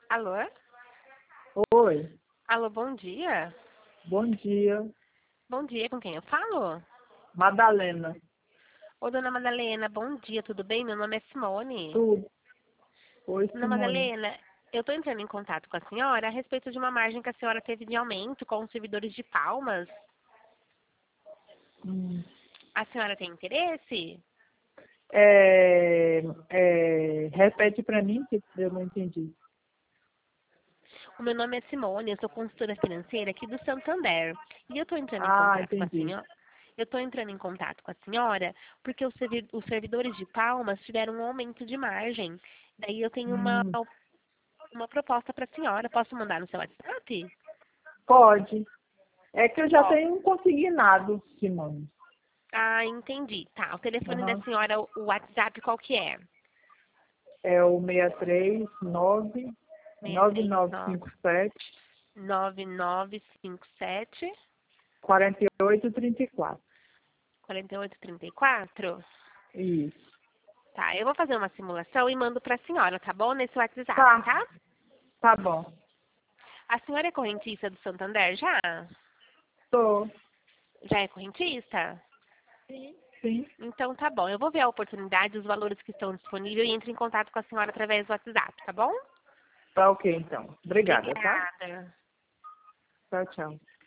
Alô? Oi, Alô, bom dia. bom dia. Bom dia, com quem eu falo? Madalena, Ô, dona Madalena, bom dia, tudo bem? Meu nome é Simone. tudo. Oi, Dona Simone. Madalena, eu estou entrando em contato com a senhora a respeito de uma margem que a senhora teve de aumento com os servidores de Palmas. Hum, A senhora tem interesse? repete para mim que eu não entendi. O meu nome é Simone, eu sou consultora financeira aqui do Santander. E eu estou entrando em Ah, contato com a entendi. senhora. Eu estou entrando em contato com a senhora porque os servidores de Palmas tiveram um aumento de margem. Daí eu tenho Hum, uma proposta para a senhora. Posso mandar no seu WhatsApp? pode. É que eu já Ó, tenho um consignado, Simone. ah, entendi. Tá, o telefone da Aham. senhora, o WhatsApp, qual que é? É o 639 639 9957 9957 4834. 4834. Isso. Tá, eu vou fazer uma simulação e mando para a senhora, tá bom? Nesse WhatsApp, Tá, tá? tá bom. A senhora é correntista do Santander já? Tô. Já é correntista? Sim. Então tá bom. Eu vou ver a oportunidade, os valores que estão disponíveis e entro em contato com a senhora através do WhatsApp, tá bom? Tá ok, então. Obrigada, tá? Obrigada. Tchau, tchau.